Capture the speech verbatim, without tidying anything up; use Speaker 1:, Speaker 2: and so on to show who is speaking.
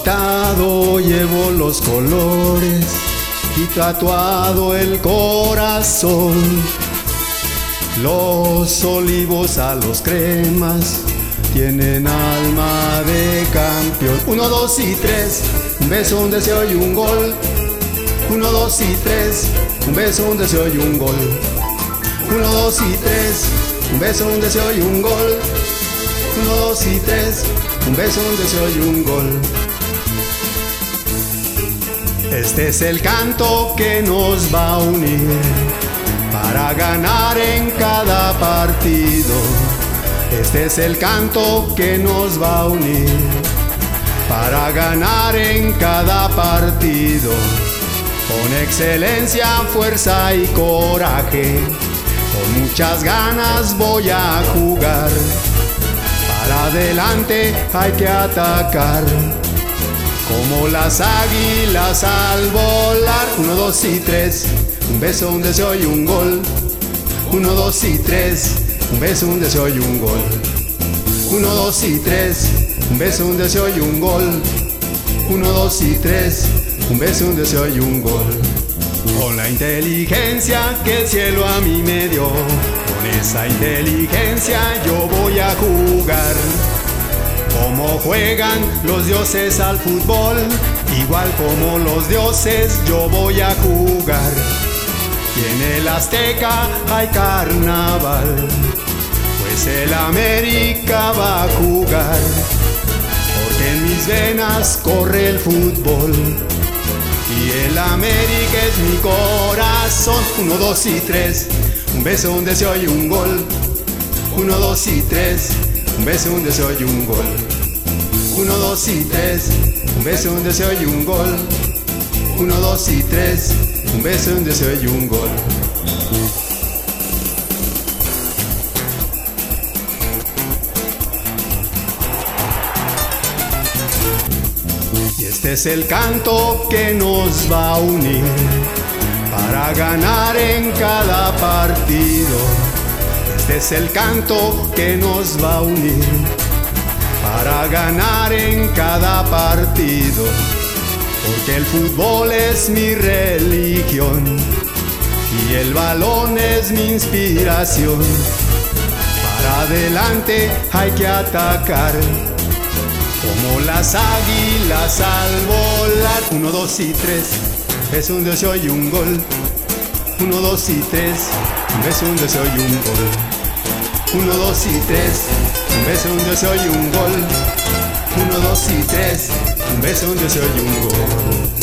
Speaker 1: pintado llevo los colores y tatuado el corazón. Los olivos a los cremas tienen alma de campeón. Uno, dos y tres, un beso, un deseo y un gol. Uno, dos y tres, un beso, un deseo y un gol. Uno, dos y tres, un beso, un deseo y un gol. Uno, dos y tres, un beso, un deseo y un gol. Este es el canto que nos va a unir para ganar en cada partido. Este es el canto que nos va a unir para ganar en cada partido. Con excelencia, fuerza y coraje, con muchas ganas voy a jugar. Para adelante hay que atacar, como las águilas al volar. Uno, dos y tres, un beso, un deseo y un gol. Uno, dos y tres, un beso, un deseo y un gol. Uno, dos y tres, un beso, un deseo y un gol. Uno, dos y tres, un beso, un deseo y un gol. Con la inteligencia que el cielo a mí me dio, con esa inteligencia yo voy a jugar. Como juegan los dioses al fútbol, igual como los dioses yo voy a jugar. Y en el Azteca hay carnaval, pues el América va a jugar. Porque en mis venas corre el fútbol y el América es mi corazón. Uno, dos y tres, un beso, un deseo y un gol. Uno, dos y tres, un beso, un deseo y un gol. Uno, dos y tres, un beso, un deseo y un gol. Uno, dos y tres, un beso, un deseo y un gol. Y este es el canto que nos va a unir para ganar en cada partido. Este es el canto que nos va a unir para ganar en cada partido. Porque el fútbol es mi religión y el balón es mi inspiración. Para adelante hay que atacar, como las águilas al volar. Uno, dos y tres, es un deseo y un gol. Uno, dos y tres, un beso, un deseo y un gol. Uno, dos y tres, un beso, un deseo y un gol. Uno, dos y tres, un beso, un deseo y un gol.